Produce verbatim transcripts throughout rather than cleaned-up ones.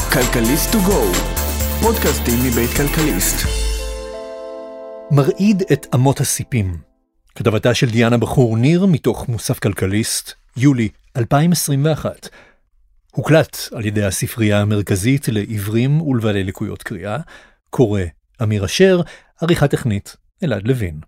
כלכליסט טו גו, פודקאסטים מבית כלכליסט. מרעיד את אמות הסיפים. כתבתה של דיאנה בחור ניר מתוך מוסף כלכליסט, יולי אלפיים עשרים ואחת. הוקלט על ידי הספרייה המרכזית לעיוורים ולבעלי לקויות קריאה, קורא אמיר אשר, עריכה טכנית אלעד לוין.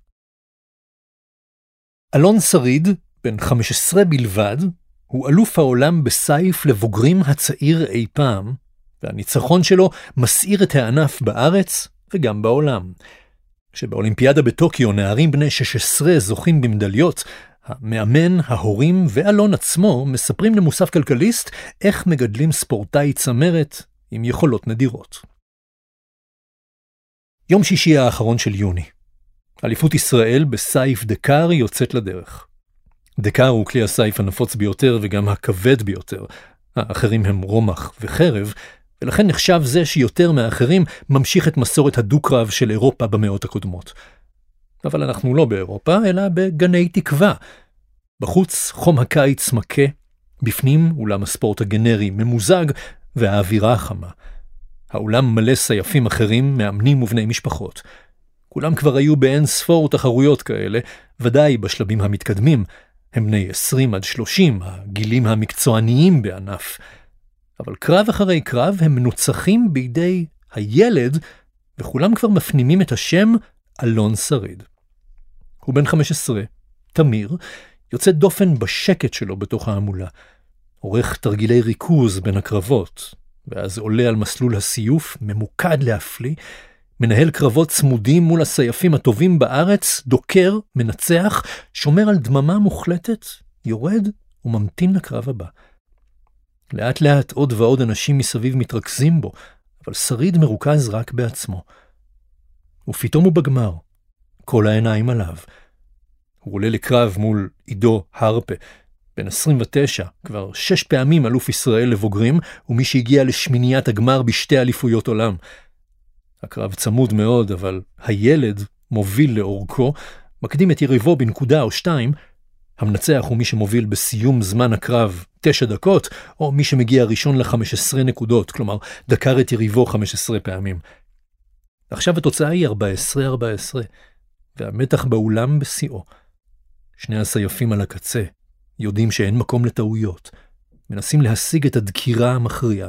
אלון שריד, בן חמש עשרה בלבד, הוא אלוף העולם בסייף לבוגרים הצעיר אי פעם, והניצחון שלו מסעיר את הענף בארץ וגם בעולם. כשבאולימפיאדה בטוקיו נערים בני שש עשרה זוכים במדליות, המאמן, ההורים ואלון עצמו מספרים למוסף כלכליסט איך מגדלים ספורטאי צמרת עם יכולות נדירות. יום שישי האחרון של יוני. אליפות ישראל בסייף דקר יוצאת לדרך. דקר הוא כלי הסייף הנפוץ ביותר וגם הכבד ביותר. האחרים הם רומח וחרב, ולכן נחשב זה שיותר מהאחרים ממשיך את מסורת הדו-קרב של אירופה במאות הקודמות. אבל אנחנו לא באירופה, אלא בגני תקווה. בחוץ חום הקיץ מכה, בפנים אולם הספורט הגנרי ממוזג והאווירה חמה. האולם מלא סייפים אחרים, מאמנים ובני משפחות. כולם כבר היו באין ספור תחרויות כאלה, ודאי בשלבים המתקדמים. הם בני עשרים עד שלושים, הגילים המקצועניים בענף. אבל קרב אחרי קרב הם מנוצחים בידי הילד, וכולם כבר מפנימים את השם אלון שריד. הוא בן חמש עשרה, תמיר, יוצא דופן בשקט שלו בתוך העמולה. עורך תרגילי ריכוז בין הקרבות, ואז עולה על מסלול הסיוף, ממוקד להפליא, מנהל קרבות צמודים מול הסייפים הטובים בארץ, דוקר, מנצח, שומר על דממה מוחלטת, יורד וממתין לקרב הבא. לאט לאט עוד ועוד אנשים מסביב מתרכזים בו, אבל שריד מרוכז רק בעצמו. ופתאום הוא בגמר, כל העיניים עליו. הוא עולה לקרב מול עידו הרפה, בן עשרים ותשע, כבר שש פעמים אלוף ישראל לבוגרים, ומי שהגיע לשמיניית הגמר בשתי אליפויות עולם. הקרב צמוד מאוד, אבל הילד מוביל לאורכו, מקדים את יריבו בנקודה או שתיים. המנצח הוא מי שמוביל בסיום זמן הקרב תשע דקות, או מי שמגיע ראשון ל-חמש עשרה נקודות, כלומר דקר את יריבו חמש עשרה פעמים. עכשיו התוצאה היא ארבע עשרה ארבע עשרה, והמתח באולם בשיאו. שני הסייפים על הקצה, יודעים שאין מקום לטעויות, מנסים להשיג את הדקירה המכריעה.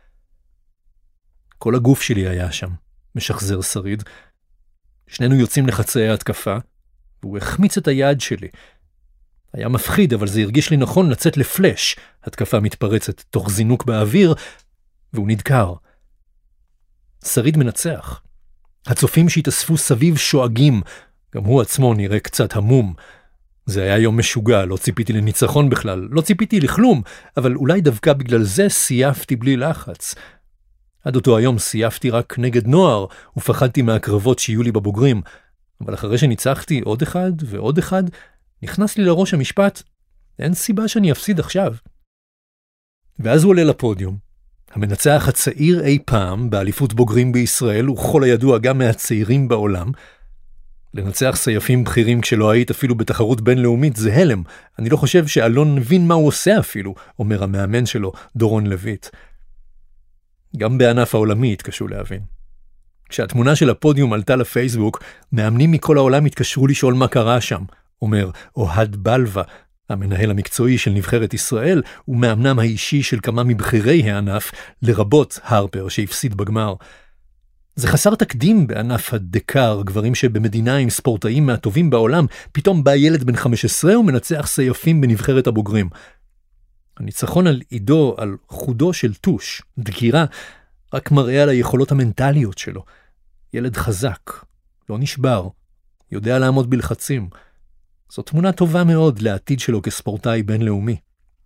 כל הגוף שלי היה שם, משחזר שריד. שנינו יוצאים לחצאי ההתקפה, והוא החמיץ את היד שלי. היה מפחיד, אבל זה הרגיש לי נכון לצאת לפלש. התקפה מתפרצת תוך זינוק באוויר, והוא נדקר. שריד מנצח. הצופים שהתאספו סביב שואגים, גם הוא עצמו נראה קצת המום. זה היה יום משוגע, לא ציפיתי לניצחון בכלל, לא ציפיתי לכלום, אבל אולי דווקא בגלל זה סייפתי בלי לחץ. עד אותו היום סייפתי רק נגד נוער, ופחדתי מהקרבות שיהיו לי בבוגרים. אבל אחרי שניצחתי עוד אחד ועוד אחד, נכנס לי לראש המשפט, אין סיבה שאני אפסיד עכשיו. ואז הוא עולה לפודיום. המנצח הצעיר אי פעם באליפות בוגרים בישראל, וכל הידוע גם מהצעירים בעולם. לנצח סייפים בכירים כשלא היית אפילו בתחרות בינלאומית זה הלם. אני לא חושב שאלון מבין מה הוא עושה אפילו, אומר המאמן שלו, דורון לויט. גם בענף העולמי התקשו להבין. כשהתמונה של הפודיום עלתה לפייסבוק, מאמנים מכל העולם התקשרו לשאול מה קרה שם, אומר אוהד בלווה, המנהל המקצועי של נבחרת ישראל, ומאמנם האישי של כמה מבחירי הענף, לרבות הרפר שהפסיד בגמר. זה חסר תקדים בענף הדקר, גברים שבמדינה עם ספורטאים מהטובים בעולם, פתאום בא ילד בן חמש עשרה ומנצח סייפים בנבחרת הבוגרים. הניצחון על עידו, על חודו של טוש, דקירה, רק מראה על היכולות המנטליות שלו. ילד חזק, לא נשבר, יודע לעמוד בלחצים. זו תמונה טובה מאוד לעתיד שלו כספורטאי בינלאומי.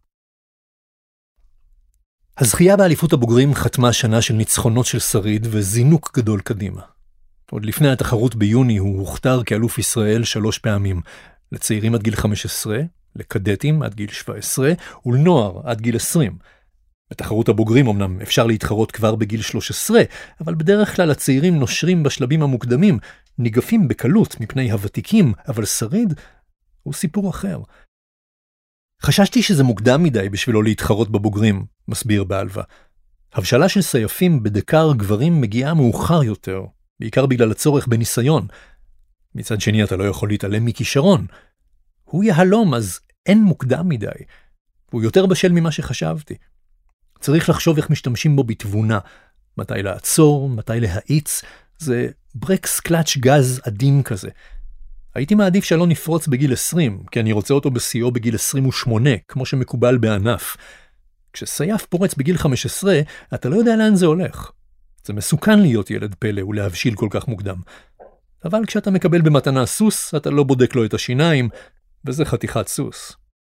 הזכייה באליפות הבוגרים חתמה שנה של ניצחונות של שריד וזינוק גדול קדימה. עוד לפני התחרות ביוני הוא הוכתר כאלוף ישראל שלוש פעמים, לצעירים עד גיל חמש עשרה, לקדטים עד גיל שבע עשרה ולנוער עד גיל עשרים. בתחרות הבוגרים אמנם אפשר להתחרות כבר בגיל שלוש עשרה, אבל בדרך כלל הצעירים נושרים בשלבים המוקדמים, ניגפים בקלות מפני הוותיקים, אבל שריד הוא סיפור אחר. חששתי שזה מוקדם מדי בשבילו להתחרות בבוגרים, מסביר בעלווה. הבשלה של סייפים בדקר גברים מגיעה מאוחר יותר, בעיקר בגלל הצורך בניסיון. מצד שני אתה לא יכול להתעלם מכישרון. הוא יהלום, אז אין מוקדם מדי. הוא יותר בשל ממה שחשבתי. צריך לחשוב איך משתמשים בו בתבונה. מתי לעצור, מתי להאיץ. זה ברקס קלאץ' גז עדין כזה. הייתי מעדיף שלא נפרוץ בגיל עשרים, כי אני רוצה אותו בסיוע בגיל עשרים ושמונה, כמו שמקובל בענף. כשסייף פורץ בגיל חמש עשרה, אתה לא יודע לאן זה הולך. זה מסוכן להיות ילד פלא ולהבשיל כל כך מוקדם. אבל כשאתה מקבל במתנה סוס, אתה לא בודק לו את השיניים, וזה חתיכת סוס.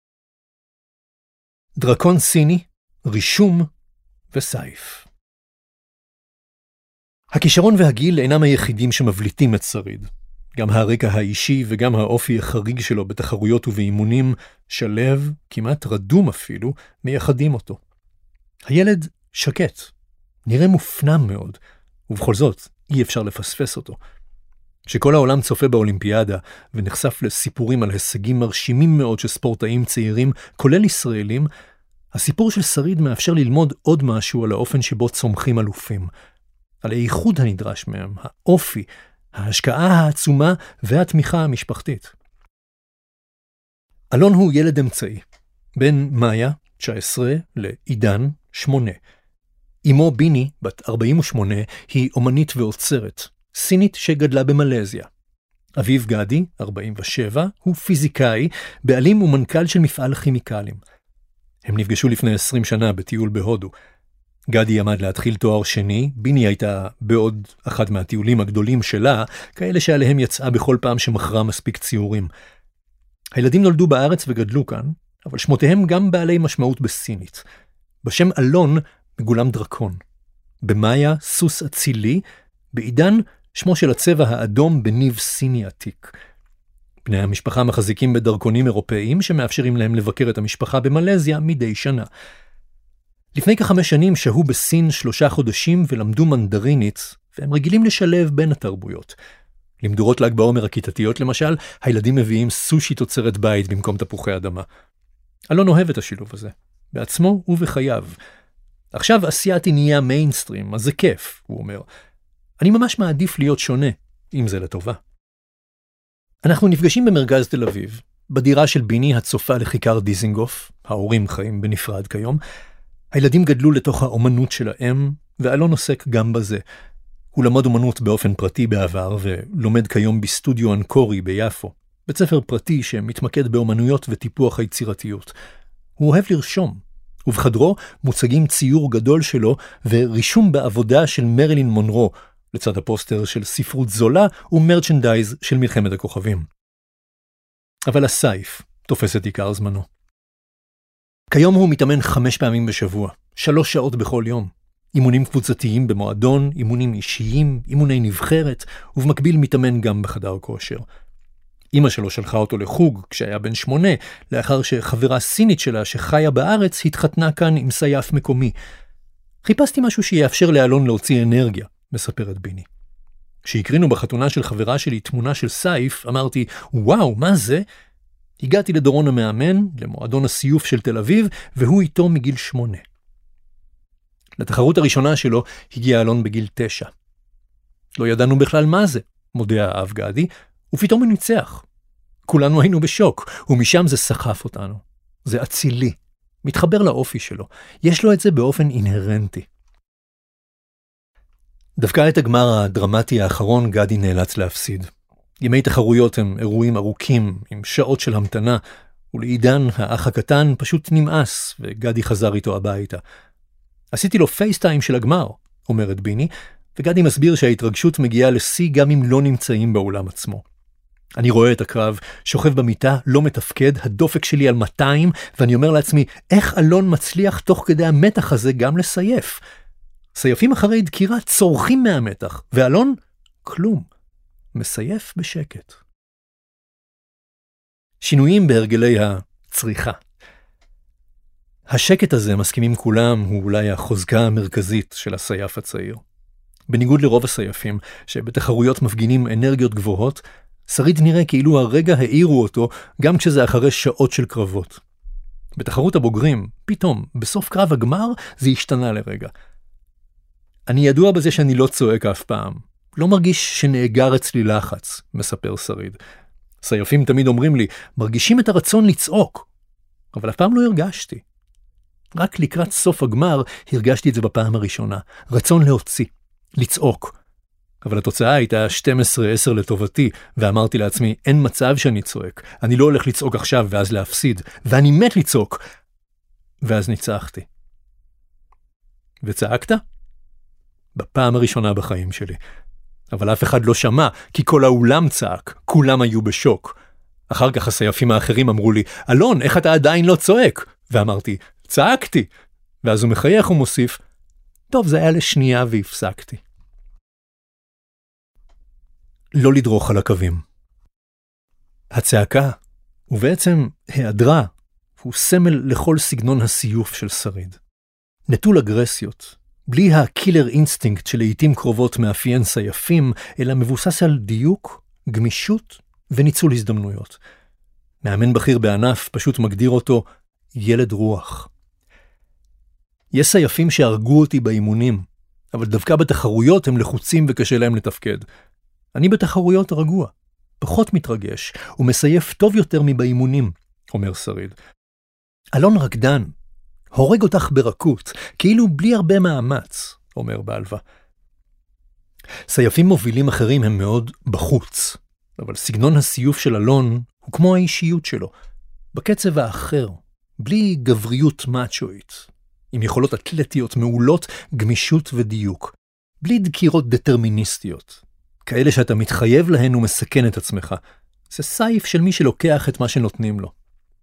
דרקון סיני, רישום וסייף. הכישרון והגיל אינם היחידים שמבליטים את שריד. גם הרקע האישי וגם האופי החריג שלו בתחרויות ובאימונים, שלב, כמעט רדום אפילו, מייחדים אותו. הילד שקט, נראה מופנם מאוד, ובכל זאת אי אפשר לפספס אותו. כשכל העולם צופה באולימפיאדה ונחשף לסיפורים על הישגים מרשימים מאוד של ספורטאים צעירים, כולל ישראלים, הסיפור של שריד מאפשר ללמוד עוד משהו על האופן שבו צומחים אלופים, על הייחוד הנדרש מהם, האופי, ההשקעה העצומה והתמיכה המשפחתית. אלון הוא ילד אמצעי, בין מאיה, תשע עשרה, לעידן, שמונה. אמו ביני, בת ארבעים ושמונה, היא אומנית ועוצרת, סינית שגדלה במלזיה. אביו גדי, ארבעים ושבע, הוא פיזיקאי, בעלים ומנכ"ל של מפעל כימיקלים. הם נפגשו לפני עשרים שנה בטיול בהודו. גדי עמד להתחיל תואר שני, ביני הייתה בעוד אחד מהטיולים הגדולים שלה, כאלה שעליהם יצאה בכל פעם שמכרה מספיק ציורים. הילדים נולדו בארץ וגדלו כאן, אבל שמותיהם גם בעלי משמעות בסינית. בשם אלון מגולם דרקון. במאיה סוס אצילי, בעידן שמו של הצבע האדום בניב סיני עתיק. בני המשפחה מחזיקים בדרכונים אירופאיים שמאפשרים להם לבקר את המשפחה במלזיה מדי שנה. לפני כחמש שנים שהו בסין שלושה חודשים ולמדו מנדרינית, והם רגילים לשלב בין התרבויות. למדורות ל"ג בעומר הכיתתיות למשל, הילדים מביאים סושי תוצרת בית במקום תפוחי אדמה. אלון אוהב את השילוב הזה, בעצמו ובחייו. עכשיו אסיאתי נהיה מיינסטרים, אז זה כיף, הוא אומר. אני ממש מעדיף להיות שונה, אם זה לטובה. אנחנו נפגשים במרכז תל אביב, בדירה של ביני הצופה לכיכר דיזינגוף, ההורים חיים בנפרד כיום. הילדים גדלו לתוך האומנות שלהם, ואלון עוסק גם בזה. הוא למד אומנות באופן פרטי בעבר, ולומד כיום בסטודיו אנקורי ביפו, בית ספר פרטי שמתמקד באומנויות וטיפוח היצירתיות. הוא אוהב לרשום, ובחדרו מוצגים ציור גדול שלו ורישום בעבודה של מרילין מונרו, לצד הפוסטר של ספרות זולה ומרצ'נדייז של מלחמת הכוכבים. אבל הסייף תופס את עיקר זמנו. כיום הוא מתאמן חמש פעמים בשבוע, שלוש שעות בכל יום. אימונים קבוצתיים במועדון, אימונים אישיים, אימוני נבחרת, ובמקביל מתאמן גם בחדר כושר. אמא שלו שלחה אותו לחוג כשהיה בן שמונה, לאחר שחברה סינית שלה שחיה בארץ התחתנה כאן עם סייף מקומי. חיפשתי משהו שיאפשר לאלון להוציא אנרגיה, מספרת ביני. כשהקרינו בחתונה של חברה שלי תמונה של סייף, אמרתי, וואו, מה זה? הגעתי לדורון המאמן, למועדון הסיוף של תל אביב, והוא איתו מגיל שמונה. לתחרות הראשונה שלו הגיע אלון בגיל תשע. לא ידענו בכלל מה זה, מודה האב גדי, ופתאום הוא ניצח. כולנו היינו בשוק, ומשם זה סחף אותנו. זה אצילי, מתחבר לאופי שלו. יש לו את זה באופן אינהרנטי. דווקא את הגמר הדרמטי האחרון גדי נאלץ להפסיד. ימי תחרויות הם אירועים ארוכים, עם שעות של המתנה, ולעידן האח הקטן פשוט נמאס, וגדי חזר איתו הביתה. עשיתי לו פייסטיים של הגמר, אומרת ביני, וגדי מסביר שההתרגשות מגיעה לשיא גם אם לא נמצאים באולם עצמו. אני רואה את הקרב, שוכב במיטה, לא מתפקד, הדופק שלי על מאתיים, ואני אומר לעצמי, איך אלון מצליח תוך כדי המתח הזה גם לסייף? סייפים אחרי דקירה צורכים מהמתח, ואלון, כלום. מסייף בשקט. שינויים בהרגלי הצריכה. השקט הזה, מסכימים כולם, הוא אולי החוזקה המרכזית של הסייף הצעיר. בניגוד לרוב הסייפים, שבתחרויות מפגינים אנרגיות גבוהות, שריד נראה כאילו הרגע העירו אותו גם כשזה אחרי שעות של קרבות. בתחרות הבוגרים, פתאום, בסוף קרב הגמר, זה השתנה לרגע. אני ידוע בזה שאני לא צועק אף פעם. לא מרגיש שנאגר אצלי לחץ, מספר שריד. סייפים תמיד אומרים לי, מרגישים את הרצון לצעוק. אבל אף פעם לא הרגשתי. רק לקראת סוף הגמר הרגשתי את זה בפעם הראשונה. רצון להוציא, לצעוק. אבל התוצאה הייתה שתים עשרה עשר לטובתי, ואמרתי לעצמי, אין מצב שאני צועק. אני לא הולך לצעוק עכשיו ואז להפסיד, ואני מת לצעוק. ואז ניצחתי. וצעקת? בפעם הראשונה בחיים שלי. אבל אף אחד לא שמע, כי כל האולם צעק. כולם היו בשוק. אחר כך הסייפים האחרים אמרו לי, אלון, איך אתה עדיין לא צועק? ואמרתי, צעקתי. ואז הוא מחייך ומוסיף, טוב, זה היה לשנייה והפסקתי. לא לדרוך על הקווים. הצעקה, ובעצם היעדרה, הוא סמל לכל סגנון הסיוף של שריד. נטול אגרסיות, בלי הקילר אינסטינקט שלעיתים קרובות מאפיין סייפים, אלא מבוסס על דיוק, גמישות וניצול הזדמנויות. מאמן בכיר בענף פשוט מגדיר אותו ילד רוח. יש סייפים שהרגו אותי באימונים, אבל דווקא בתחרויות הם לחוצים וקשה להם לתפקד. אני בתחרויות רגוע, פחות מתרגש, ומסייף טוב יותר מבאימונים, אומר שריד. אלון רקדן, הורג אותך ברכות, כאילו בלי הרבה מאמץ, אומר בעלווה. סייפים מובילים אחרים הם מאוד בחוץ, אבל סגנון הסיוף של אלון הוא כמו האישיות שלו, בקצב האחר, בלי גבריות מאצ'ואית, עם יכולות אתלטיות מעולות, גמישות ודיוק, בלי דקירות דטרמיניסטיות, כאלה שאתה מתחייב להן ומסכן את עצמך. זה סייף של מי שלוקח את מה שנותנים לו.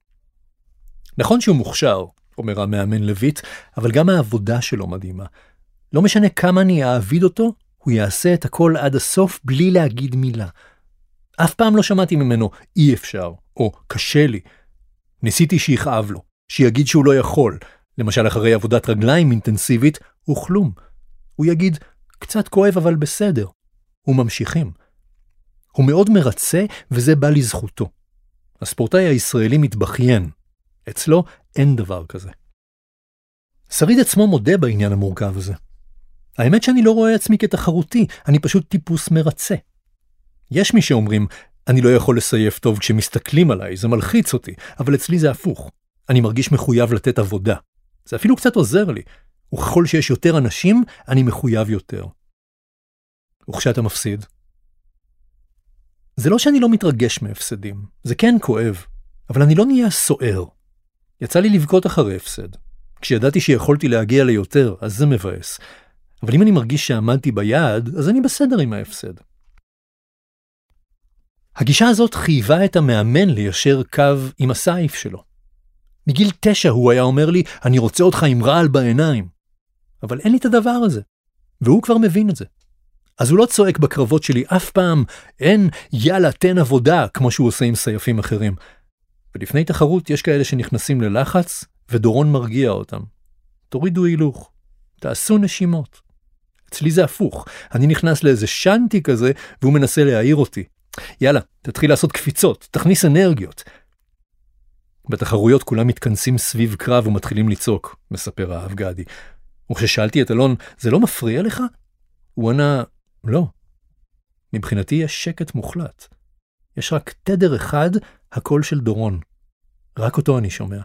נכון שהוא מוכשר, אומר המאמן לויט, אבל גם העבודה שלו מדהימה. לא משנה כמה אני אעביד אותו, הוא יעשה את הכל עד הסוף בלי להגיד מילה. אף פעם לא שמעתי ממנו אי אפשר, או קשה לי. ניסיתי שיכאב לו, שיגיד שהוא לא יכול. למשל אחרי עבודת רגליים אינטנסיבית, הוא כלום. הוא יגיד, קצת כואב אבל בסדר. וממשיכים. הוא מאוד מרצה וזה בא לזכותו. הספורטאי הישראלי מתבכיין. אצלו אין דבר כזה. שריד עצמו מודה בעניין המורכב הזה. האמת שאני לא רואה עצמי כתחרותי, אני פשוט טיפוס מרצה. יש מי שאומרים, אני לא יכול לסייף טוב כשמסתכלים עליי, זה מלחיץ אותי, אבל אצלי זה הפוך. אני מרגיש מחויב לתת עבודה. זה אפילו קצת עוזר לי, וככל שיש יותר אנשים, אני מחויב יותר. וכשאתה מפסיד? זה לא שאני לא מתרגש מהפסדים, זה כן כואב, אבל אני לא נהיה סוער. יצא לי לבכות אחרי הפסד. כשידעתי שיכולתי להגיע ליותר, אז זה מבאס. אבל אם אני מרגיש שעמדתי ביעד, אז אני בסדר עם ההפסד. הגישה הזאת חייבה את המאמן ליישר קו עם הסייף שלו. מגיל תשע הוא היה אומר לי, אני רוצה אותך עם רעל בעיניים. אבל אין לי את הדבר הזה. והוא כבר מבין את זה. אז הוא לא צועק בקרבות שלי אף פעם, אין יאללה תן עבודה, כמו שהוא עושה עם סייפים אחרים. ולפני תחרות יש כאלה שנכנסים ללחץ, ודורון מרגיע אותם. תורידו הילוך, תעשו נשימות. אצלי זה הפוך, אני נכנס לאיזה שנטי כזה, והוא מנסה להעיר אותי. יאללה, תתחיל לעשות קפיצות, תכניס אנרגיות. בתחרויות כולם מתכנסים סביב קרב ומתחילים לצעוק, מספר האב גדי. וכששאלתי את אלון, זה לא מפריע לך? הוא ענה, לא. מבחינתי יש שקט מוחלט. יש רק תדר אחד, הקול של דורון. רק אותו אני שומע.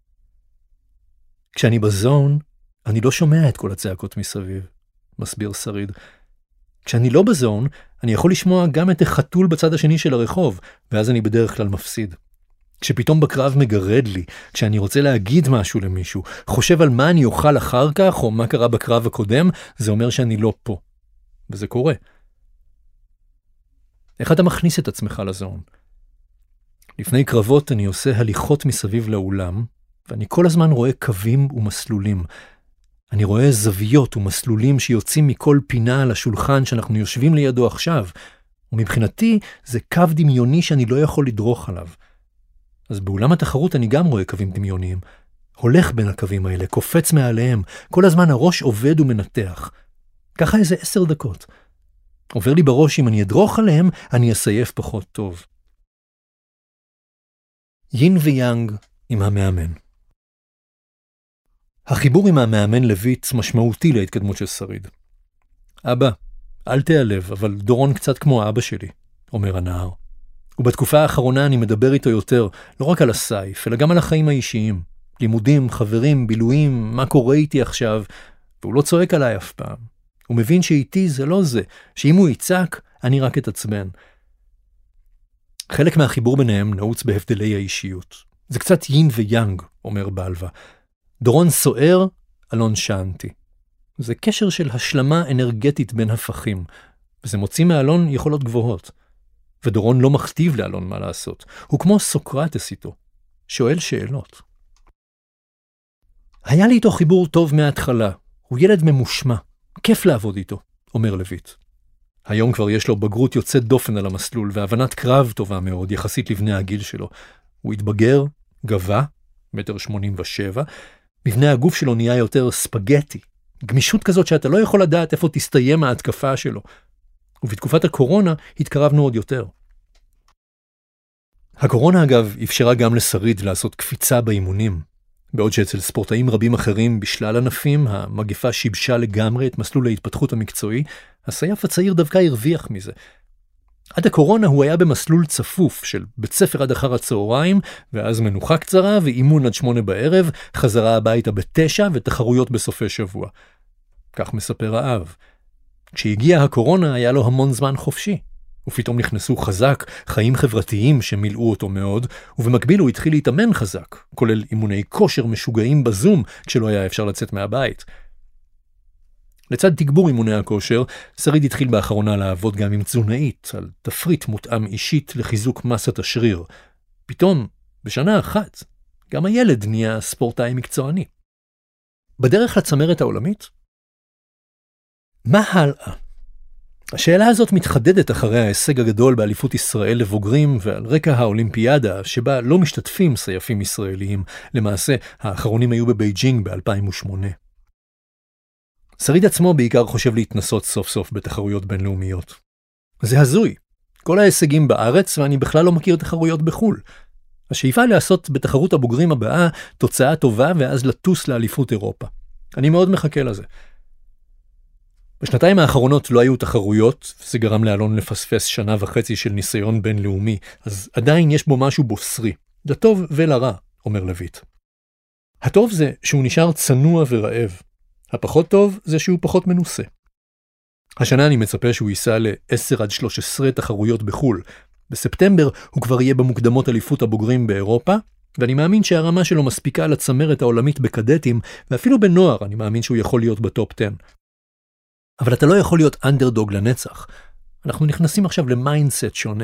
כשאני בזון, אני לא שומע את כל הצעקות מסביב, מסביר שריד. כשאני לא בזון, אני יכול לשמוע גם את החתול בצד השני של הרחוב, ואז אני בדרך כלל מפסיד. כשפתאום בקרב מגרד לי, כשאני רוצה להגיד משהו למישהו, חושב על מה אני אוכל אחר כך, או מה קרה בקרב הקודם, זה אומר שאני לא פה. וזה קורה. איך אתה מכניס את עצמך לזון? לפני קרבות אני עושה הליכות מסביב לאולם, ואני כל הזמן רואה קווים ומסלולים. אני רואה זוויות ומסלולים שיוצאים מכל פינה על השולחן שאנחנו יושבים לידו עכשיו, ומבחינתי זה קו דמיוני שאני לא יכול לדרוך עליו. אז באולם התחרות אני גם רואה קווים דמיוניים. הולך בין הקווים האלה, קופץ מעליהם, כל הזמן הראש עובד ומנתח. ככה איזה עשר דקות. עובר לי בראש אם אני אדרוך עליהם, אני אסייף פחות טוב. יין ויאנג עם המאמן. החיבור עם המאמן לויט משמעותי להתקדמות של שריד. אבא, אל תיעלב, אבל דורון קצת כמו אבא שלי, אומר הנער. ובתקופה האחרונה אני מדבר איתו יותר, לא רק על הסייף, אלא גם על החיים האישיים. לימודים, חברים, בילויים, מה קורה איתי עכשיו, והוא לא צועק עליי אף פעם. הוא מבין שאיתי זה לא זה, שאם הוא יצעק, אני רק אתעצבן. חלק מהחיבור ביניהם נעוץ בהבדלי האישיות. זה קצת יין ויאנג, אומר בלווה. דורון סוער, אלון שאנטי. זה קשר של השלמה אנרגטית בין הפכים, וזה מוציא מאלון יכולות גבוהות. ודורון לא מכתיב לאלון מה לעשות. הוא כמו סוקרטס איתו, שואל שאלות. היה לי איתו חיבור טוב מההתחלה. הוא ילד ממושמע. כיף לעבוד איתו, אומר לויט. היום כבר יש לו בגרות יוצאת דופן על המסלול, והבנת קרב טובה מאוד יחסית לבני הגיל שלו. הוא התבגר, גבה, מטר שמונים ושבע, מבנה הגוף שלו נהיה יותר ספגטי. גמישות כזאת שאתה לא יכול לדעת איפה תסתיים ההתקפה שלו. ובתקופת הקורונה התקרבנו עוד יותר. הקורונה אגב אפשרה גם לשריד לעשות קפיצה באימונים. בעוד שאצל ספורטאים רבים אחרים בשלל ענפים, המגפה שיבשה לגמרי את מסלול ההתפתחות המקצועי, הסייף הצעיר דווקא הרוויח מזה. עד הקורונה הוא היה במסלול צפוף של בית ספר עד אחר הצהריים, ואז מנוחה קצרה ואימון עד שמונה בערב, חזרה הביתה בתשע ותחרויות בסופי שבוע. כך מספר האב. כשהגיעה הקורונה היה לו המון זמן חופשי. ופתאום נכנסו חזק חיים חברתיים שמילאו אותו מאוד, ובמקביל הוא התחיל להתאמן חזק, כולל אימוני כושר משוגעים בזום, כשלא היה אפשר לצאת מהבית. לצד תגבור אימוני הכושר, שריד התחיל באחרונה לעבוד גם עם תזונאית, על תפריט מותאם אישית לחיזוק מסת השריר. פתאום, בשנה אחת, גם הילד נהיה ספורטאי מקצועני. בדרך לצמרת העולמית? מה הלאה? השאלה הזאת מתחדדת אחרי ההישג הגדול באליפות ישראל לבוגרים ועל רקע האולימפיאדה שבה לא משתתפים סייפים ישראליים. למעשה, האחרונים היו בבייג'ינג ב-אלפיים ושמונה. שריד עצמו בעיקר חושב להתנסות סוף סוף בתחרויות בינלאומיות. זה הזוי. כל ההישגים בארץ ואני בכלל לא מכיר תחרויות בחול. השאיפה לעשות בתחרות הבוגרים הבאה תוצאה טובה ואז לטוס לאליפות אירופה. אני מאוד מחכה לזה. בשנתיים האחרונות לא היו תחרויות, וזה גרם לאלון לפספס שנה וחצי של ניסיון בינלאומי, אז עדיין יש בו משהו בוסרי, לטוב ולרע, אומר לויט. הטוב זה שהוא נשאר צנוע ורעב. הפחות טוב זה שהוא פחות מנוסה. השנה אני מצפה שהוא ייסע ל-עשר עד שלוש עשרה תחרויות בחול. בספטמבר הוא כבר יהיה במוקדמות אליפות הבוגרים באירופה, ואני מאמין שהרמה שלו מספיקה לצמרת העולמית בקדטים, ואפילו בנוער אני מאמין שהוא יכול להיות בטופ עשר. אבל אתה לא יכול להיות אנדרדוג לנצח. אנחנו נכנסים עכשיו למיינדסט שונה.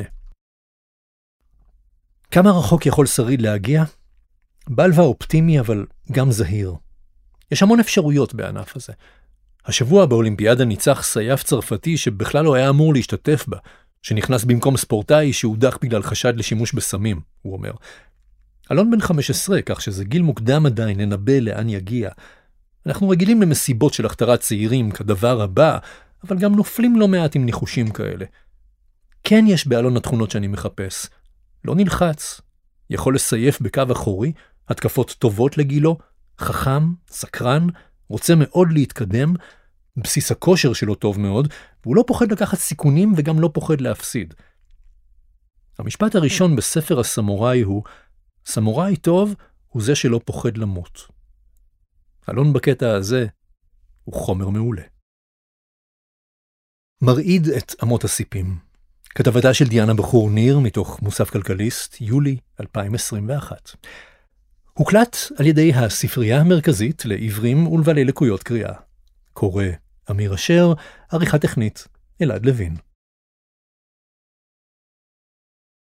כמה רחוק יכול שריד להגיע? בלווה אופטימי אבל גם זהיר. יש המון אפשרויות בענף הזה. השבוע באולימפיאדה ניצח סייף צרפתי שבכלל לא היה אמור להשתתף בה, שנכנס במקום ספורטאי שהודח בגלל חשד לשימוש בסמים, הוא אומר. אלון בן חמש עשרה, כך שזה גיל מוקדם עדיין לנבא לאן יגיע. אנחנו רגילים למסיבות של הכתרת צעירים כדבר הבא, אבל גם נופלים לא מעט עם ניחושים כאלה. כן יש באלון התכונות שאני מחפש. לא נלחץ, יכול לסייף בקו אחורי, התקפות טובות לגילו, חכם, סקרן, רוצה מאוד להתקדם, בסיס הכושר שלו טוב מאוד, והוא לא פוחד לקחת סיכונים וגם לא פוחד להפסיד. המשפט הראשון בספר הסמוראי הוא, סמוראי טוב הוא זה שלא פוחד למות. אלון בקטע הזה הוא חומר מעולה. מרעיד את אמות הסיפים. כתבתה של דיאנה בחור ניר מתוך מוסף כלכליסט, יולי אלפיים עשרים ואחת. הוקלט על ידי הספרייה המרכזית לעברים ולבעלי לקויות קריאה. קורא אמיר אשר, עריכה טכנית אלעד לוין.